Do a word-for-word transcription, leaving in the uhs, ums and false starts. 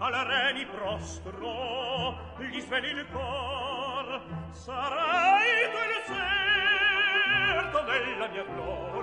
al re mi prostro, gli sveli il cor, sarai tu il certo della mia gloria.